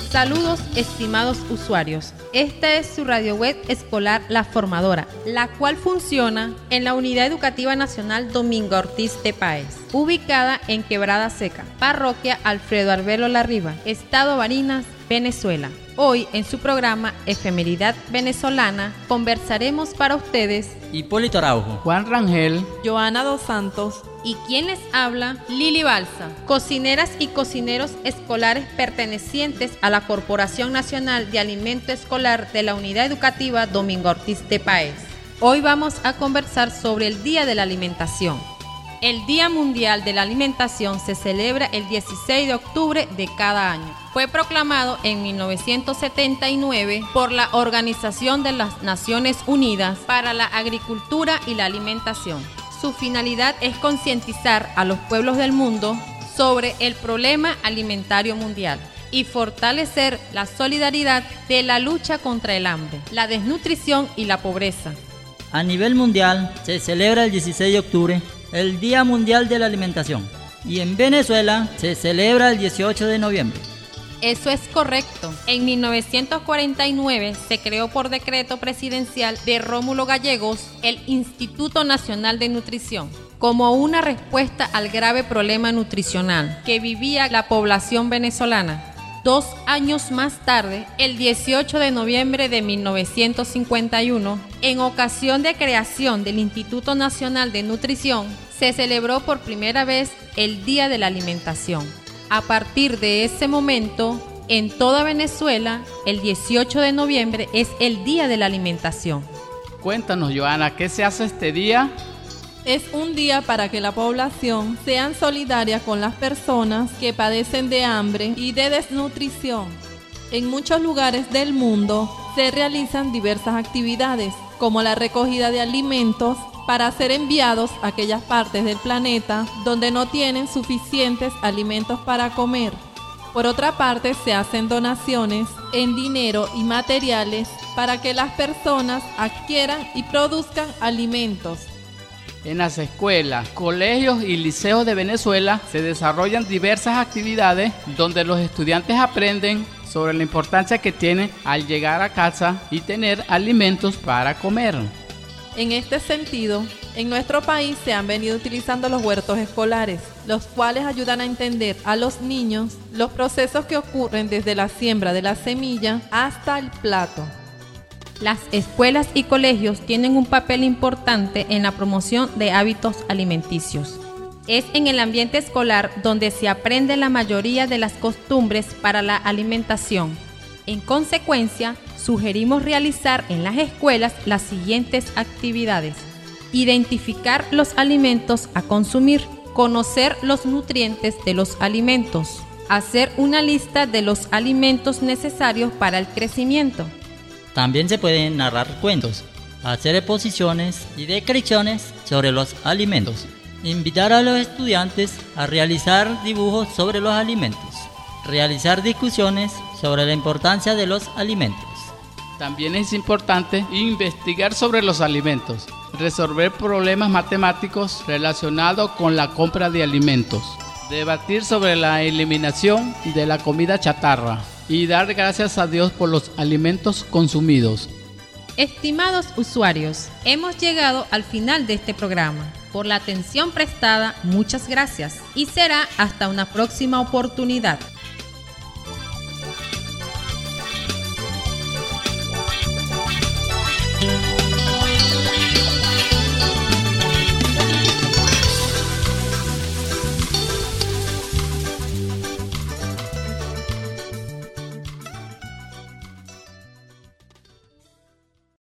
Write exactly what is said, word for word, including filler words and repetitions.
Saludos, estimados usuarios. Esta es su radio web escolar La Formadora, la cual funciona en la Unidad Educativa Nacional Domingo Ortiz de Páez, ubicada en Quebrada Seca, Parroquia Alfredo Arbelo Larriba, Estado Barinas, Venezuela. Hoy, en su programa Efemeridad Venezolana, conversaremos para ustedes Hipólito Araujo, Juan Rangel, Joana dos Santos y quien les habla, Lili Balsa, cocineras y cocineros escolares pertenecientes a la Corporación Nacional de Alimento Escolar de la Unidad Educativa Domingo Ortiz de Páez. Hoy vamos a conversar sobre el Día de la Alimentación. El Día Mundial de la Alimentación se celebra el dieciséis de octubre de cada año. Fue proclamado en mil novecientos setenta y nueve por la Organización de las Naciones Unidas para la Agricultura y la Alimentación. Su finalidad es concientizar a los pueblos del mundo sobre el problema alimentario mundial y fortalecer la solidaridad de la lucha contra el hambre, la desnutrición y la pobreza. A nivel mundial se celebra el dieciséis de octubre el Día Mundial de la Alimentación y en Venezuela se celebra el dieciocho de noviembre. Eso es correcto. En mil novecientos cuarenta y nueve se creó por decreto presidencial de Rómulo Gallegos el Instituto Nacional de Nutrición, como una respuesta al grave problema nutricional que vivía la población venezolana. Dos años más tarde, el dieciocho de noviembre de mil novecientos cincuenta y uno, en ocasión de creación del Instituto Nacional de Nutrición, se celebró por primera vez el Día de la Alimentación. A partir de ese momento, en toda Venezuela, el dieciocho de noviembre es el Día de la Alimentación. Cuéntanos, Joana, ¿qué se hace este día? es un día para que la población sean solidaria con las personas que padecen de hambre y de desnutrición. En muchos lugares del mundo se realizan diversas actividades, como la recogida de alimentos para ser enviados a aquellas partes del planeta donde no tienen suficientes alimentos para comer. Por otra parte, se hacen donaciones en dinero y materiales para que las personas adquieran y produzcan alimentos. En las escuelas, colegios y liceos de Venezuela se desarrollan diversas actividades donde los estudiantes aprenden sobre la importancia que tiene al llegar a casa y tener alimentos para comer. En este sentido, en nuestro país se han venido utilizando los huertos escolares, los cuales ayudan a entender a los niños los procesos que ocurren desde la siembra de la semilla hasta el plato. Las escuelas y colegios tienen un papel importante en la promoción de hábitos alimenticios. Es en el ambiente escolar donde se aprende la mayoría de las costumbres para la alimentación. En consecuencia, sugerimos realizar en las escuelas las siguientes actividades: identificar los alimentos a consumir, conocer los nutrientes de los alimentos, hacer una lista de los alimentos necesarios para el crecimiento. También se pueden narrar cuentos, hacer exposiciones y descripciones sobre los alimentos, invitar a los estudiantes a realizar dibujos sobre los alimentos, realizar discusiones sobre la importancia de los alimentos. También es importante investigar sobre los alimentos, resolver problemas matemáticos relacionados con la compra de alimentos, debatir sobre la eliminación de la comida chatarra y dar gracias a Dios por los alimentos consumidos. Estimados usuarios, hemos llegado al final de este programa. Por la atención prestada, muchas gracias y será hasta una próxima oportunidad.